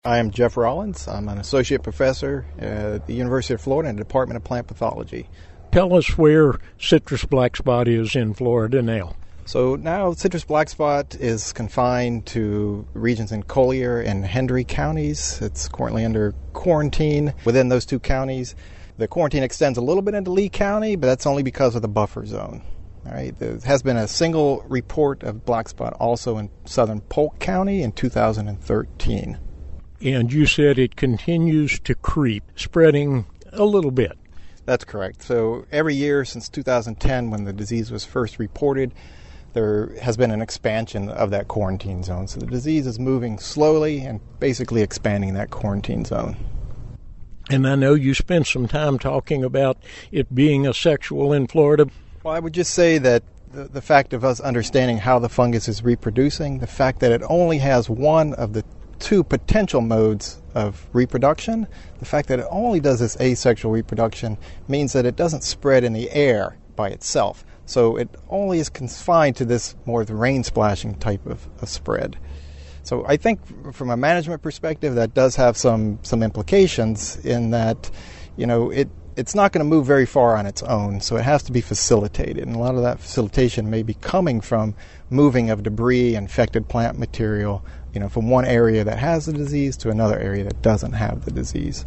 I am Jeff Rollins. I'm an associate professor at the University of Florida in the Department of Plant Pathology. Tell us where citrus black spot is in Florida now. So now citrus black spot is confined to regions in Collier and Hendry counties. It's currently under quarantine within those two counties. The quarantine extends a little bit into Lee County, but that's only because of the buffer zone. All right. There has been a single report of black spot also in southern Polk County in 2013. And you said it continues to creep, spreading a little bit. That's correct. So every year since 2010, when the disease was first reported, there has been an expansion of that quarantine zone. So the disease is moving slowly and basically expanding that quarantine zone. And I know you spent some time talking about it being asexual in Florida. Well, I would just say that the fact of us understanding how the fungus is reproducing, the fact that it only has one of the two potential modes of reproduction, the fact that it only does this asexual reproduction means that it doesn't spread in the air by itself. So it only is confined to this more of the rain splashing type of spread. So I think from a management perspective that does have some implications in that, it's not going to move very far on its own, so it has to be facilitated. And a lot of that facilitation may be coming from moving of debris, infected plant material, from one area that has the disease to another area that doesn't have the disease.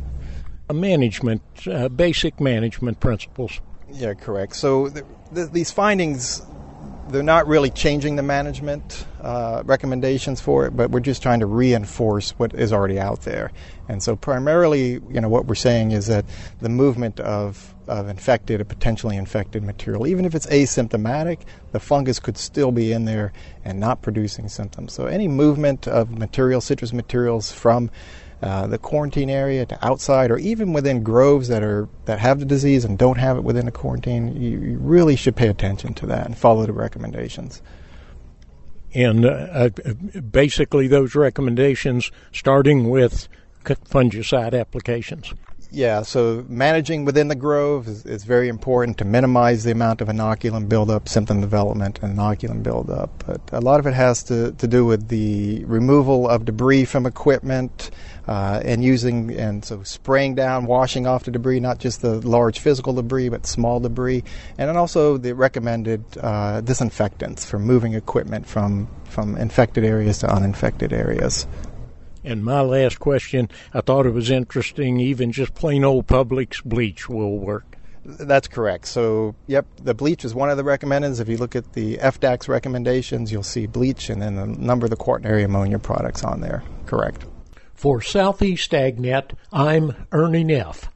Basic management principles. Yeah, correct. So these findings, they're not really changing the management recommendations for it, but we're just trying to reinforce what is already out there. And so primarily, what we're saying is that the movement of infected or potentially infected material, even if it's asymptomatic, the fungus could still be in there and not producing symptoms. So any movement of citrus materials from the quarantine area to outside, or even within groves that have the disease and don't have it within the quarantine, you really should pay attention to that and follow the recommendations. And basically those recommendations starting with fungicide applications. Yeah, so managing within the grove is very important to minimize the amount of inoculum buildup, symptom development, and inoculum buildup. But a lot of it has to do with the removal of debris from equipment and so spraying down, washing off the debris, not just the large physical debris, but small debris. And then also the recommended disinfectants for moving equipment from infected areas to uninfected areas. And my last question, I thought it was interesting, even just plain old Publix bleach will work. That's correct. So, the bleach is one of the recommendeds. If you look at the FDAC's recommendations, you'll see bleach and then a number of the quaternary ammonia products on there. Correct. For Southeast AgNet, I'm Ernie Neff.